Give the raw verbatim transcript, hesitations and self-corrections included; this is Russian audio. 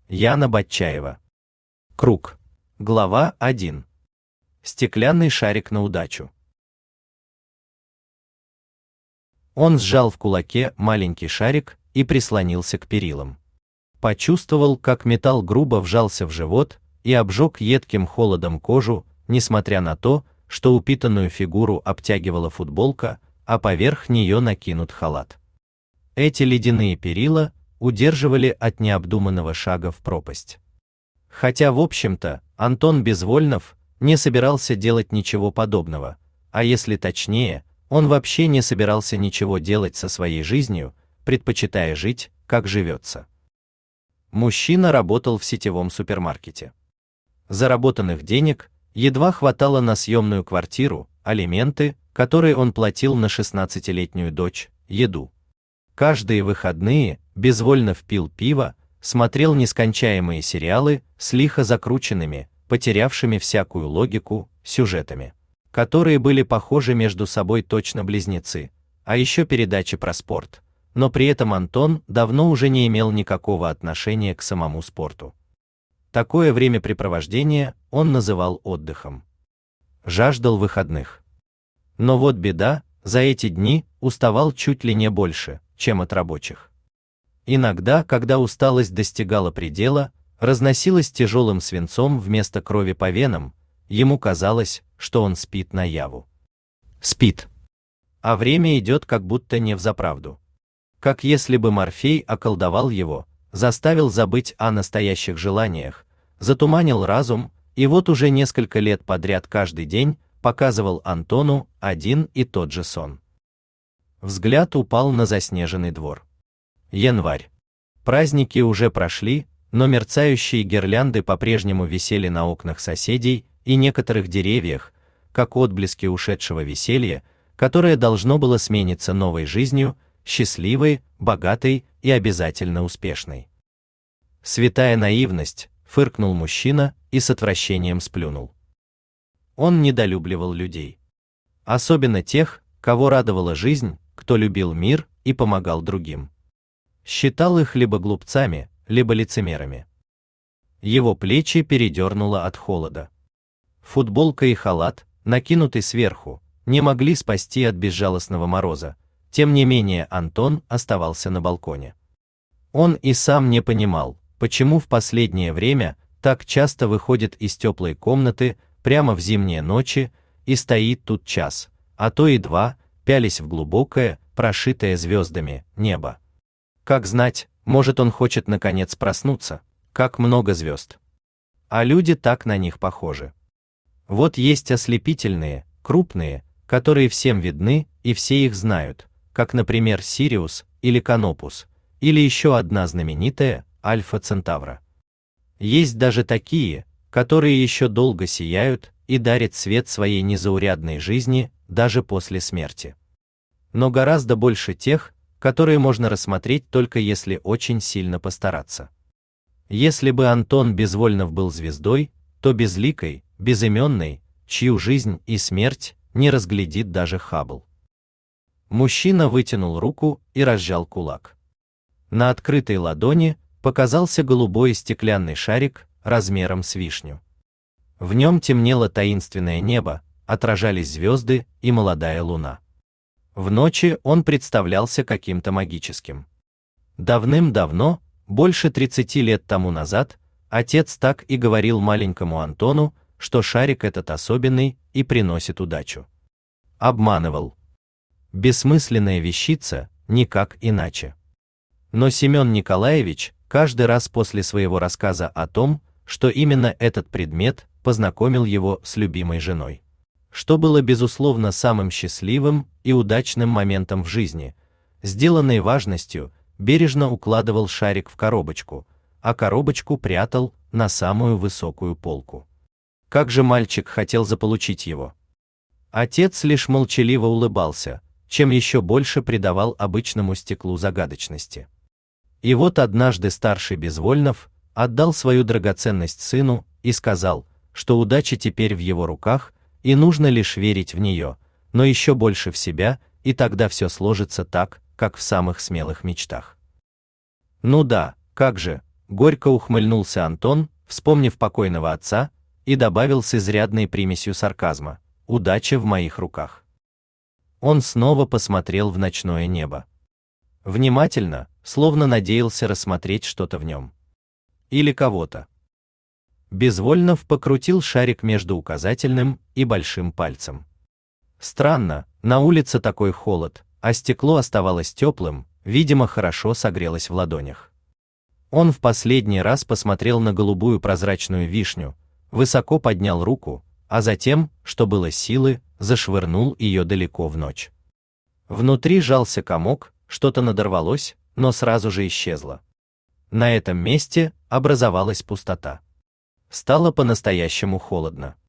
Яна Батчаева. Круг. Глава один. Стеклянный шарик на удачу. Он сжал в кулаке маленький шарик и прислонился к перилам. Почувствовал, как металл грубо вжался в живот и обжег едким холодом кожу, несмотря на то, что упитанную фигуру обтягивала футболка, а поверх нее накинут халат. Эти ледяные перила удерживали от необдуманного шага в пропасть. Хотя, в общем-то, Антон Безвольнов не собирался делать ничего подобного, а если точнее, он вообще не собирался ничего делать со своей жизнью, предпочитая жить, как живется. Мужчина работал в сетевом супермаркете. Заработанных денег едва хватало на съемную квартиру, алименты, которые он платил на шестнадцатилетнюю дочь, еду. Каждые выходные Безвольнов пил пиво, смотрел нескончаемые сериалы с лихо закрученными, потерявшими всякую логику, сюжетами, которые были похожи между собой точно близнецы, а еще передачи про спорт, но при этом Антон давно уже не имел никакого отношения к самому спорту. Такое времяпрепровождение он называл отдыхом. Жаждал выходных. Но вот беда, за эти дни уставал чуть ли не больше, чем от рабочих. Иногда, когда усталость достигала предела, разносилась тяжелым свинцом вместо крови по венам, ему казалось, что он спит наяву. Спит. А время идет как будто не взаправду. Как если бы Морфей околдовал его, заставил забыть о настоящих желаниях, затуманил разум, и вот уже несколько лет подряд каждый день показывал Антону один и тот же сон. Взгляд упал на заснеженный двор. Январь. Праздники уже прошли, но мерцающие гирлянды по-прежнему висели на окнах соседей и некоторых деревьях, как отблески ушедшего веселья, которое должно было смениться новой жизнью, счастливой, богатой и обязательно успешной. Святая наивность, фыркнул мужчина и с отвращением сплюнул. Он недолюбливал людей. Особенно тех, кого радовала жизнь, кто любил мир и помогал другим. Считал их либо глупцами, либо лицемерами. Его плечи передернуло от холода. Футболка и халат, накинутый сверху, не могли спасти от безжалостного мороза, тем не менее Антон оставался на балконе. Он и сам не понимал, почему в последнее время так часто выходит из теплой комнаты прямо в зимние ночи и стоит тут час, а то и два, пялясь в глубокое, прошитое звездами, небо. Как знать, может он хочет наконец проснуться, как много звезд. А люди так на них похожи. Вот есть ослепительные, крупные, которые всем видны и все их знают, как, например, Сириус или Канопус, или еще одна знаменитая, Альфа Центавра. Есть даже такие, которые еще долго сияют и дарят свет своей незаурядной жизни даже после смерти. Но гораздо больше тех, которые можно рассмотреть только если очень сильно постараться. Если бы Антон Безвольнов был звездой, то безликой, безыменной, чью жизнь и смерть не разглядит даже Хаббл. Мужчина вытянул руку и разжал кулак. На открытой ладони показался голубой стеклянный шарик размером с вишню. В нем темнело таинственное небо, отражались звезды и молодая луна. В ночи он представлялся каким-то магическим. Давным-давно, больше тридцати лет тому назад, отец так и говорил маленькому Антону, что шарик этот особенный и приносит удачу. Обманывал. Бессмысленная вещица, никак иначе. Но Семен Николаевич каждый раз после своего рассказа о том, что именно этот предмет познакомил его с любимой женой, что было безусловно самым счастливым и удачным моментом в жизни, сделанной важностью, бережно укладывал шарик в коробочку, а коробочку прятал на самую высокую полку. Как же мальчик хотел заполучить его. Отец лишь молчаливо улыбался, чем еще больше придавал обычному стеклу загадочности. И вот однажды старший Безвольнов отдал свою драгоценность сыну и сказал, что удача теперь в его руках, и нужно лишь верить в нее, но еще больше в себя, и тогда все сложится так, как в самых смелых мечтах. Ну да, как же, Горько ухмыльнулся Антон, вспомнив покойного отца, и добавил с изрядной примесью сарказма: удача в моих руках. Он снова посмотрел в ночное небо. Внимательно, словно надеялся рассмотреть что-то в нем. Или кого-то. Безвольно покрутил шарик между указательным и большим пальцем. Странно, на улице такой холод, а стекло оставалось теплым, видимо, хорошо согрелось в ладонях. Он в последний раз посмотрел на голубую прозрачную вишню, высоко поднял руку, а затем, что было силы, зашвырнул ее далеко в ночь. Внутри жался комок, что-то надорвалось, но сразу же исчезло. На этом месте образовалась пустота. Стало по-настоящему холодно.